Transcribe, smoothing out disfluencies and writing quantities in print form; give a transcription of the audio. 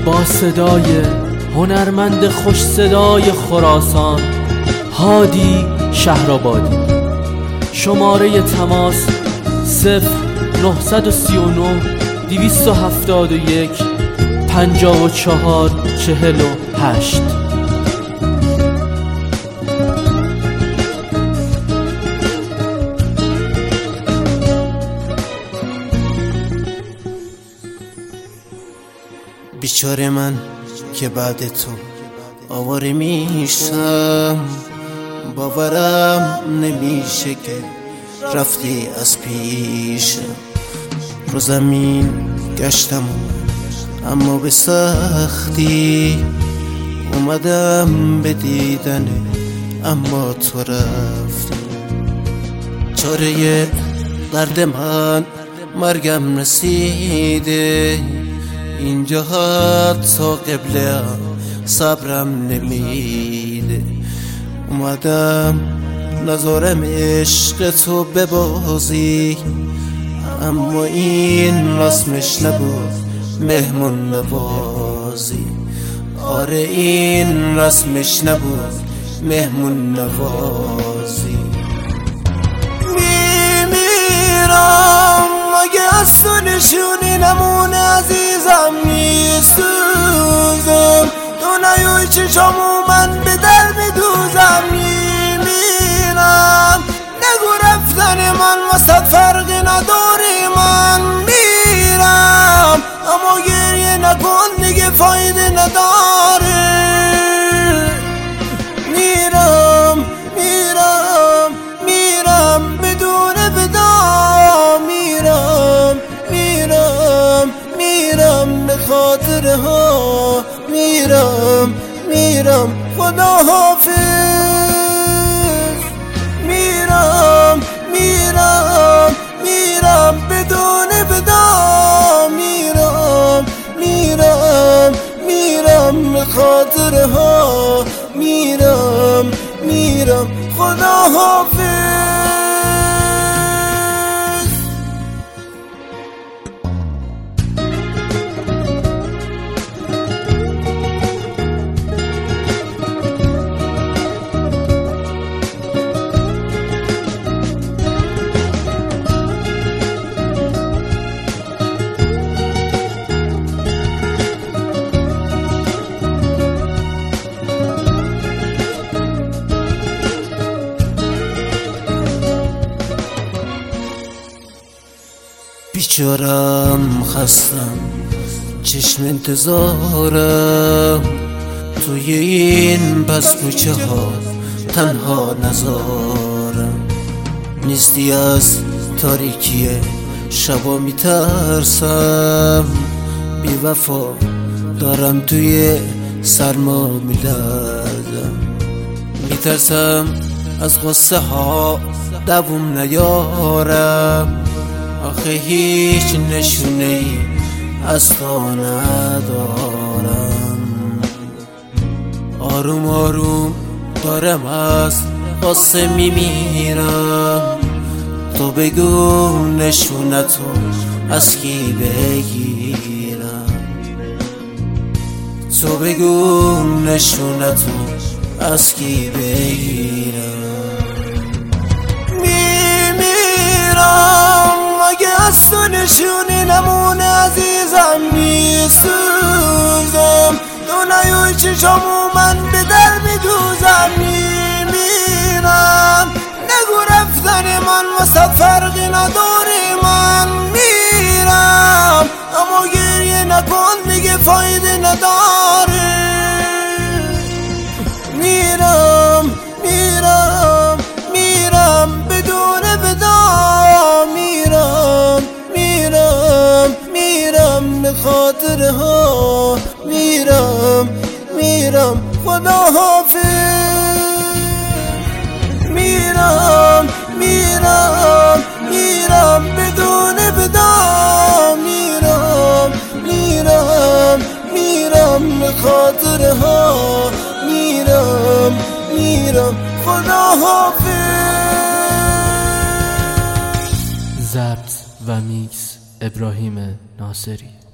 با صدای هنرمند خوش صدای خراسان هادی شهرآبادی. شماره تماس 0939 271 54 48. بیچاره من که بعد تو آواره میشم، باورم نمیشه که رفتی از پیشم. رو زمین گشتم اما به سختی، اومدم به دیدن اما تو رفتی. چاره درد من مرگم رسیده، اینجا حتی قبله صبرم نمیده. اومدم نذارم عشق تو ببازی، اما این رسمش نبود مهمون نوازی. آره این رسمش نبود مهمون نوازی. میمیرم مگه از تو نشونی نمونه عزیزم، میسوزم تو نیوی چشامو من به در میدوزم. میمیرم نگو رفتن من واسه فرقی نداری، من میرم اما گریه نکن دیگه فایده نداره. میرم میرم میرم بدون ودا، میرم میرم میرم به خاطر ها، میرم میرم خدا حافظ. میرم میرم میرم بدون ودا، میرم میرم میرم به خاطر ها، میرم میرم خدا حافظ. بیچارم خستم چشم انتظارم، توی این بس کوچه ها تنها نذارم. نیستی از تاریکی شبا میترسم، بی وفا دارم توی سرما میلرزم. میترسم از غصه ها دووم نیارم، آخه هیچ نشونه ای از تو ندارم. آروم آروم دارم از غصه میمیرم، تو بگو نشونتو از کی بگیرم، تو بگو نشونتو از کی بگیرم. میمیرم مگه از تو نشونی نمونه عزیزم، میسوزم تو نیوی چشامو من به در میدوزم. میمیرم نگو رفتن من واسه فرقی نداری، من میرم اما گریه نکن دیگه فایده نداره. میرم میرم میرم بدون ودا، میرم میرم میرم به خاطر ها، میرم میرم خدا حافظ. میرم میرم میرم بدون ودا، میرم میرم میرم به خاطر ها، میرم میرم خدا حافظ. ضبط و میکس ابراهیم ناصری.